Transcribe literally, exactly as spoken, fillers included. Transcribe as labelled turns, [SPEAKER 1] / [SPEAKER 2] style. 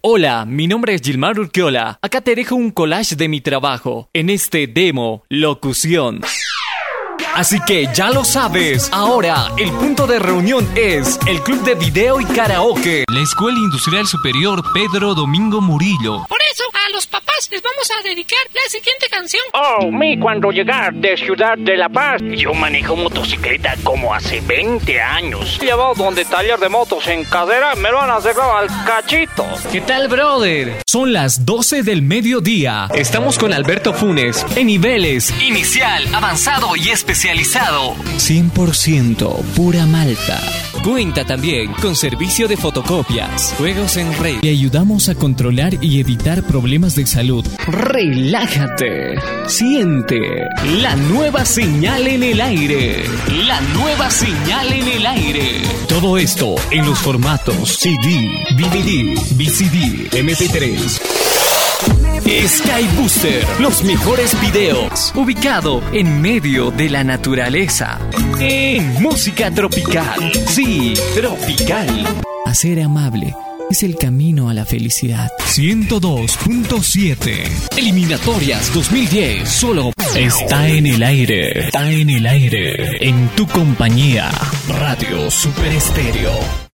[SPEAKER 1] Hola, mi nombre es Gilmar Urquiola. Acá te dejo un collage de mi trabajo en este demo locución. Así que ya lo sabes, ahora el punto de reunión es el Club de Video y Karaoke.
[SPEAKER 2] La Escuela Industrial Superior Pedro Domingo Murillo.
[SPEAKER 3] Por eso, a los papás les vamos a dedicar la siguiente canción.
[SPEAKER 4] Oh, me cuando llegar de Ciudad de La Paz. Yo manejo motocicleta como hace veinte años. Llevado donde taller de motos en Cadera me lo han arreglado al cachito.
[SPEAKER 1] ¿Qué tal, brother? Son las doce del mediodía. Estamos con Alberto Funes en niveles inicial, avanzado y especializado. cien por ciento pura malta. Cuenta también con servicio de fotocopias, juegos en red. Te ayudamos a controlar y evitar problemas de salud. Relájate. Siente la nueva señal en el aire. La nueva señal en el aire. Todo esto en los formatos C D, D V D, V C D, M P tres. Sky Booster, los mejores videos, ubicado en medio de la naturaleza, en música tropical, sí, tropical. Hacer amable es el camino a la felicidad. ciento dos punto siete. Eliminatorias dos mil diez, solo está en el aire, está en el aire, en tu compañía, Radio Super Estéreo.